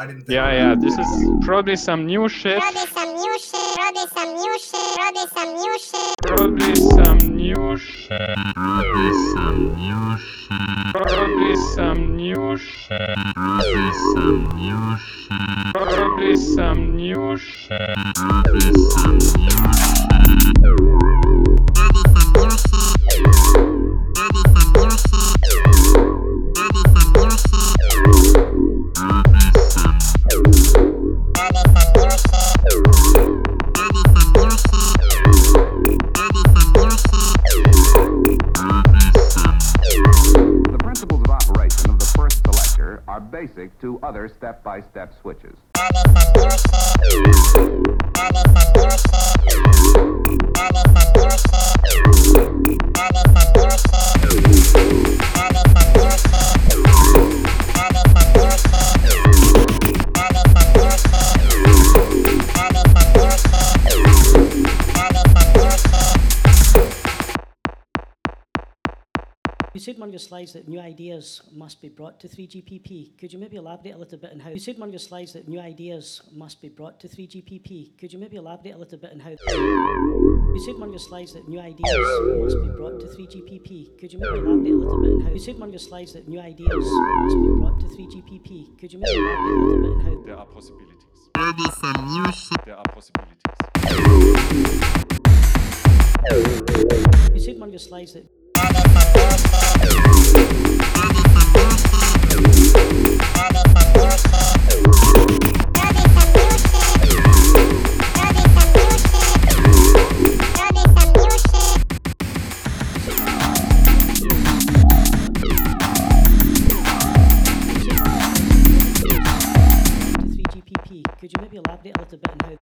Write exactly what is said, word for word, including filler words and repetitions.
I didn't think. Yeah, yeah, this is probably some new shit. Probably some new shit. Probably some new shit. Probably some new shit. Probably some new shit. Probably some new shit. Probably some new shit. Probably some new shit. Probably some new shit. Probably some new shit. The principles of operation of the first selector are basic to other step-by-step switches. You said on one of your slides that new ideas must be brought to three G P P. Could you maybe elaborate a little bit on how? You said on one of your slides that new ideas must be brought to three G P P. Could you maybe elaborate a little bit on how? You said on one of your slides that new ideas must be brought to three G P P. Could you maybe elaborate a little bit on how? You said on one of your slides that new ideas must be brought to three G P P. Could you maybe elaborate a little bit on how? There are possibilities. Probably some new shit. There are possibilities. You said on one of your slides that. Could you maybe elaborate a little bit on how?